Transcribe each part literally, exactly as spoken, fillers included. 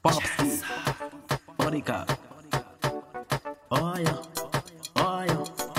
Popski, Monica. Oh yeah, oh yeah.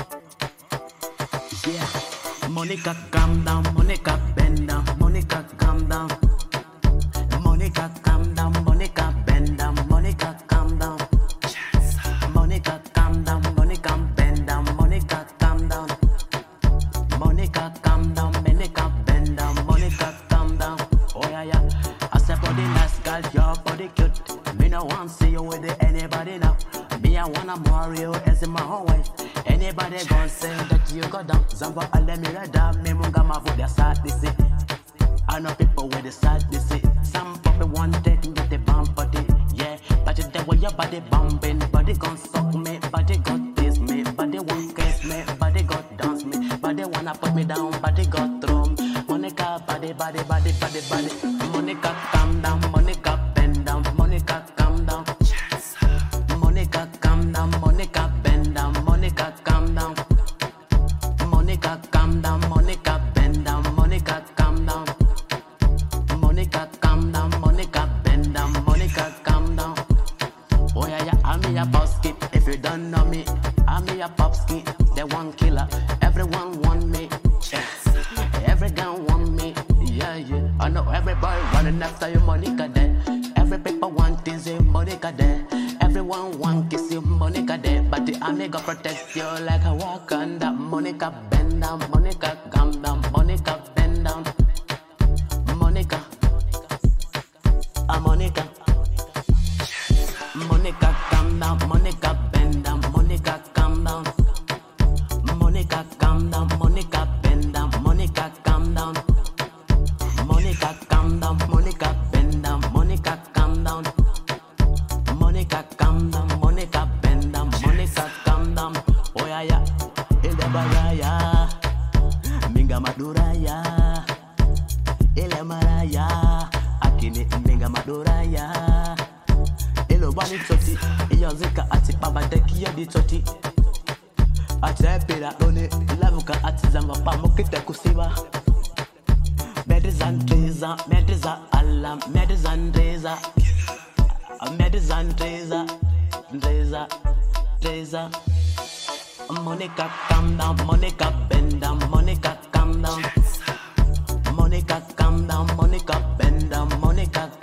Yeah. Monica, calm down. Monica, bend down. Monica, calm down. Monica, calm down. Monica, bend down. Monica, calm down. Monica, calm down. Monica, bend down. Monica, calm down. Monica, calm down. Monica, bend down. Monica, calm down. Oh yeah, yeah. I said, body nice, girl, your body cute. Me no want see you with anybody now. Me I wanna marry you as in my whole wife. Anybody gon' say that you go down. Zamba ale mi reda, me munga ma vo dia sad this it. I know people with the sad this it. Some people want take me the bump body, yeah. But you the way your body bumping, body gon' suck me, body got this me, body won't kiss me, body got dance me, body wanna put me down, body got throw me. Monica, body, body, body, body, body. Monica, calm down, Monica, bend down, Monica, calm down. Monica, calm down, Monica, bend down, Monica, calm down. Monica, calm down, Monica, bend down, Monica, calm down. Monica, calm down, Monica, bend down, Monica, calm down. Oh yeah, yeah, I'm me a popski. If you don't know me, I'm me a popski. The one killer, everyone want me. Yeah. Every gun want me. Yeah, yeah. I know everybody running after you, Monica there. Every people want is you, Monica there. Everyone want kiss you, Monica there. But the army gonna protect you like a walk on that. Monica bend down, Monica calm down, Monica bend down. Monica, ah Monica. Monica calm down, Monica bend down, Monica calm down. Monica calm down, Monica bend down, Monica calm down. Monica calm down, Monica bend down, Monica calm down. Monica calm down, Monica bend down, Monica calm down. Oh yeah yeah, ile baraya, minga maduraya, ile maraya, akini minga maduraya. Ilo bani toti, iyo zika ati baba teki yo di toti. Ate pira one, lavuka ati zamba pa mokite kusiba. Medizan Treza, Medizan Allah, Medizan Treza. Medizan Treza, Treza, Treza. Monica calm down, Monica bend down, Monica calm down. Monica calm down, Monica bend down, Monica